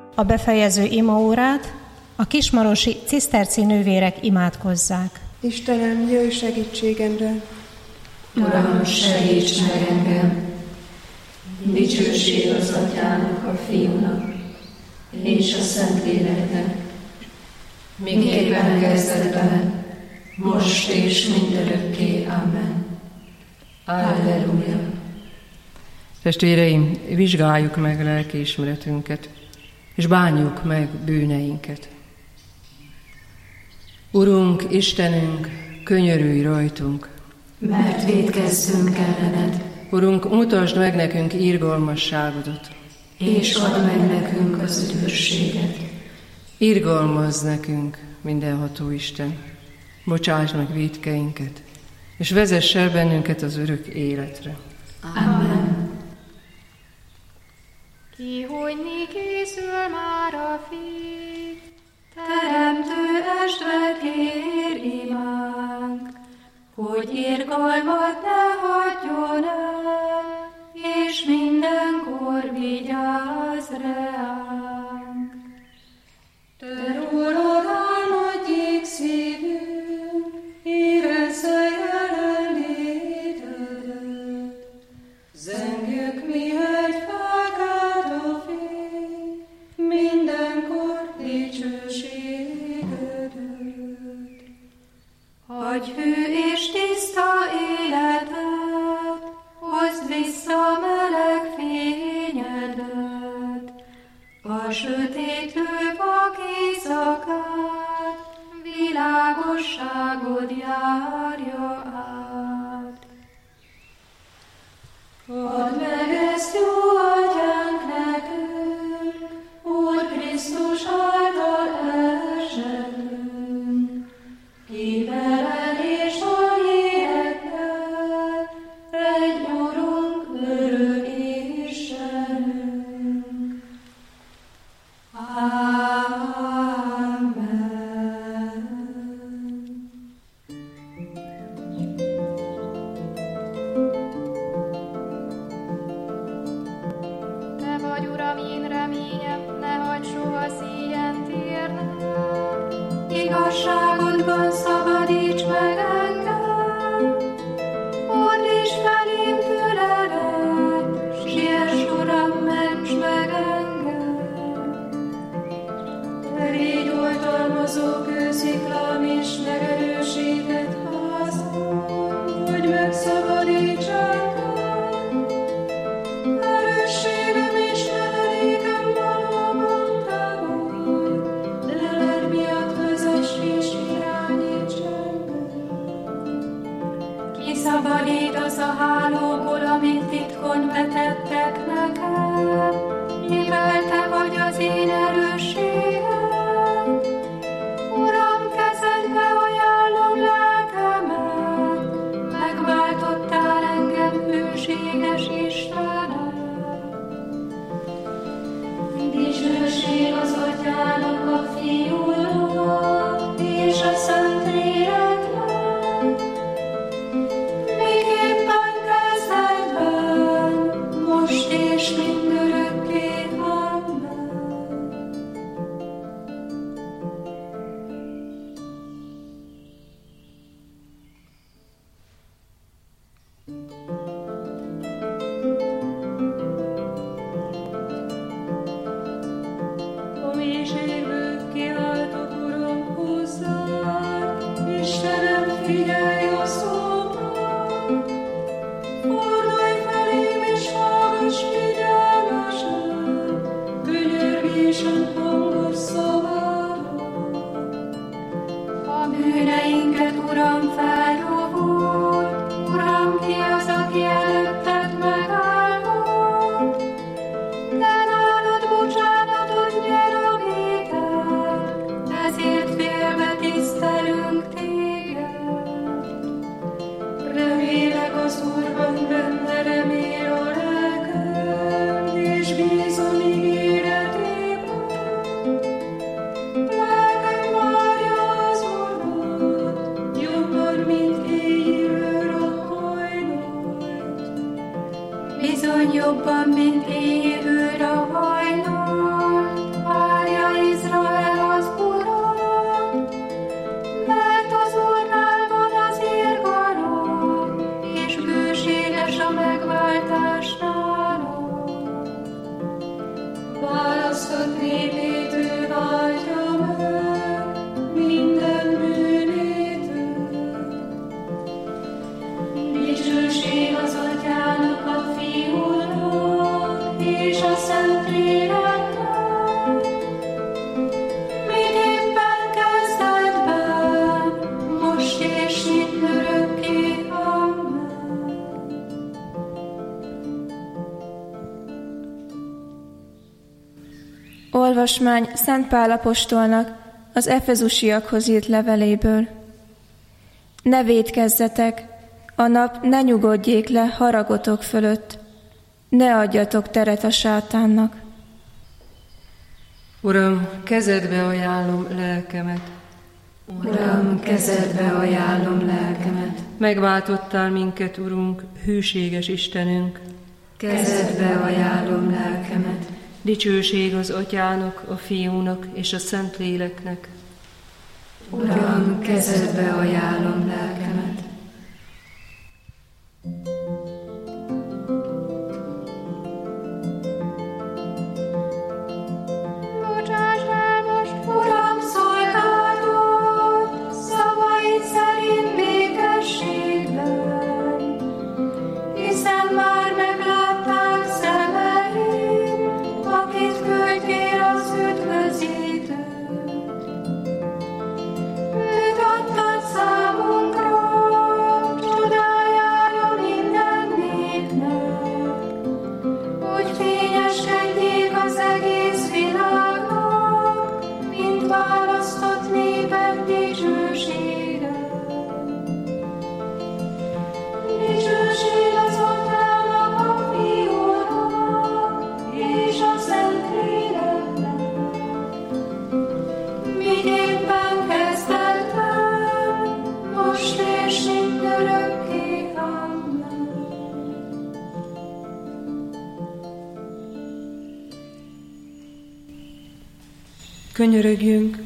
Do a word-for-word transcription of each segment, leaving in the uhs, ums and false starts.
A befejező imaórát a kismarosi ciszterci nővérek imádkozzák. Istenem, jöjj segítségemre! Uram, segíts meg engem! Dicsőség az Atyának, a Fiúnak és a Szentléleknek, miképpen kezdetben, most és mindörökké. Amen. Alleluja. Testvéreim, vizsgáljuk meg lelkiismeretünket, és bánjuk meg bűneinket. Urunk, Istenünk, könyörülj rajtunk, mert vétkezzünk ellened. Urunk, mutasd meg nekünk irgalmasságodat, és add meg nekünk az üdvösséget. Irgalmazz nekünk, mindenható Isten, bocsáss meg vétkeinket, és vezess el bennünket az örök életre. Amen. Kihújni készül már a Fiú, Teremtő esdve kér imánk, hogy irgalmat ne hagyjon el, és mindenkor vigyázz reánk. Te rólad álmodjék szívünk, érezze jelenlétedet. Zengjük mi egy felkelt a fény, mindenkor dicsőségedet. Adj hű és tiszta életet, hozd vissza meleg fényedet, a sötétlő vak éjszakát, világosságod járja át. Add meg ezt, jó Atyánk, nekünk, Úr Krisztus által esetünk, ki veled és a lélekkel, egy Urunk, örök Istenünk. Amen. Te vagy, Uram, én reményem, ne hagyd soha szíjen térnem. Igazságodban szabadíts meg engem, fordíts felém füledet, siess, Uram, ments meg engem. Te légy oltalmazó kősziklám és megerősített házam, hogy megszabadíts engem. Erősségem és menedékem valóban te vagy, leled miatt vezess és irányíts engem. Kiszabadítasz a hálóból, amit titkon vetettek nekem, mivel te vagy az én erősségem. Uram, kezedbe ajánlom lelkemet, megváltottál engem, hűséges Istenem. Dicsőség az Atyának, a Fiúnak és a Szentléleknek, miképpen kezdetben, most és mindörökké. Amen. A mélységből kiáltok, Uram, hozzád, Istenem, figyelj a szómra. Fordulj felém és hallgass figyelmesen, könyörgésem hangos szavára. A bűneinket, Uram, feldobod, Uram, ki az, aki előtted megállott? Te nálad bocsánatot nyer a vétel, ezért félve tisztelünk téged. Remélek az Úrban, benne remél a lelkem, és bízom ígéretében. választott népét ő váltja meg minden bűnétől. Dicsőség az Atyának, a Fiúnak és a Szentléleknek, miképpen kezdetben, most és mindörökké. Amen. Olvasmány Szent Pál apostolnak az efezusiakhoz írt leveléből. Ne vétkezzetek, a nap ne nyugodjék le haragotok fölött, ne adjatok teret a sátánnak. Uram, kezedbe ajánlom lelkemet. Uram, kezedbe ajánlom lelkemet. Megváltottál minket, Urunk, hűséges Istenünk. Kezedbe ajánlom lelkemet. Dicsőség az Atyának, a Fiúnak és a Szentléleknek. Uram, kezedbe ajánlom lelkemet. Bocsáss el most, Uram, szolgálod szavaid szerint békességben, hiszen már meglátták szemeim, akit küldtél az üdvözítőt. Őt adtad számunkra, csodájára minden népnek, hogy fényeskedjék az egész világnak, mint választott népek dicsősége. Dicsőség az Atyának, a Fiúnak és a Szentléleknek, miképpen kezdetben, most és mindörökké. Amen. Könyörögjünk!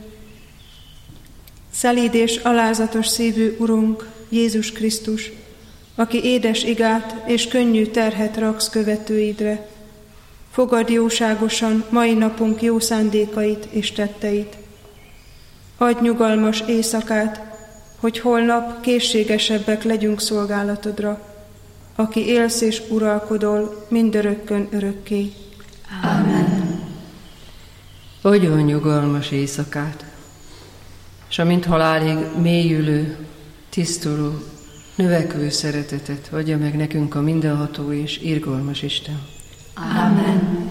Szelíd és alázatos szívű Urunk, Jézus Krisztus, aki édes igát és könnyű terhet raksz követőidre, fogadd jóságosan mai napunk jó szándékait és tetteit. Adj nyugalmas éjszakát, hogy holnap készségesebbek legyünk szolgálatodra, aki élsz és uralkodol mindörökkön örökké. Amen. Adjon nyugalmas éjszakát, és amint halálig mélyülő, tisztuló, növekvő szeretetet adja meg nekünk a mindenható és irgalmas Isten. Amen.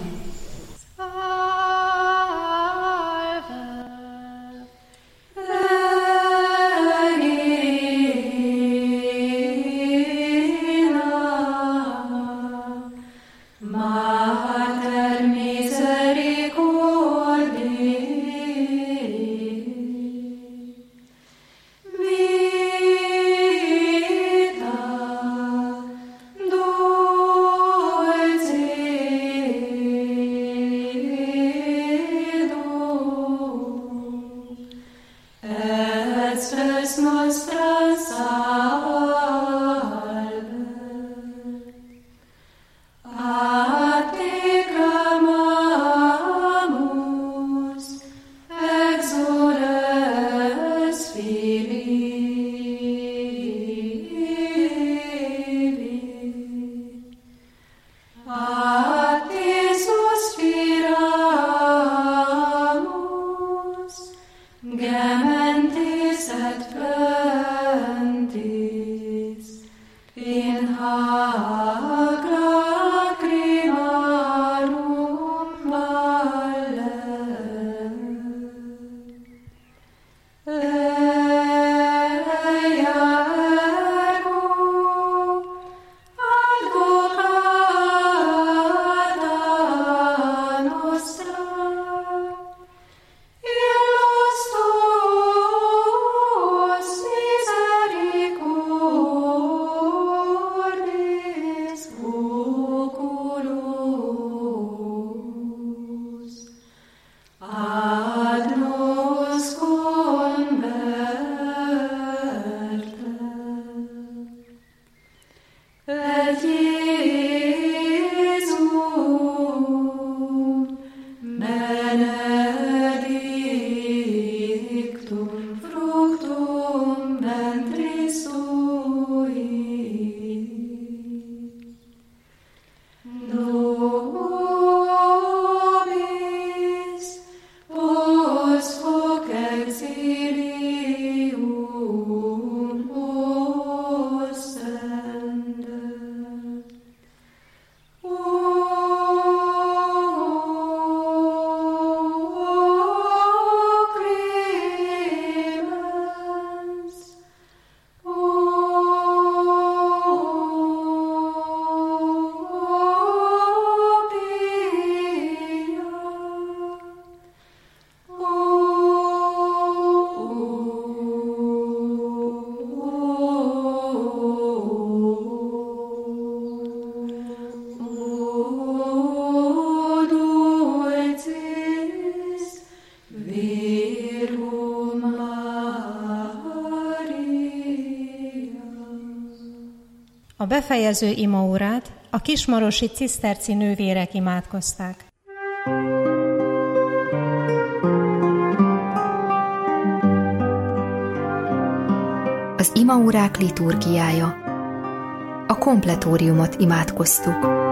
Jézus, benedictum fructum ventris tui. Nobis vos hoc exilium ostende. A befejező imaórát a kismarosi ciszterci nővérek imádkozták. Az imaórák liturgiája. A kompletóriumot imádkoztuk.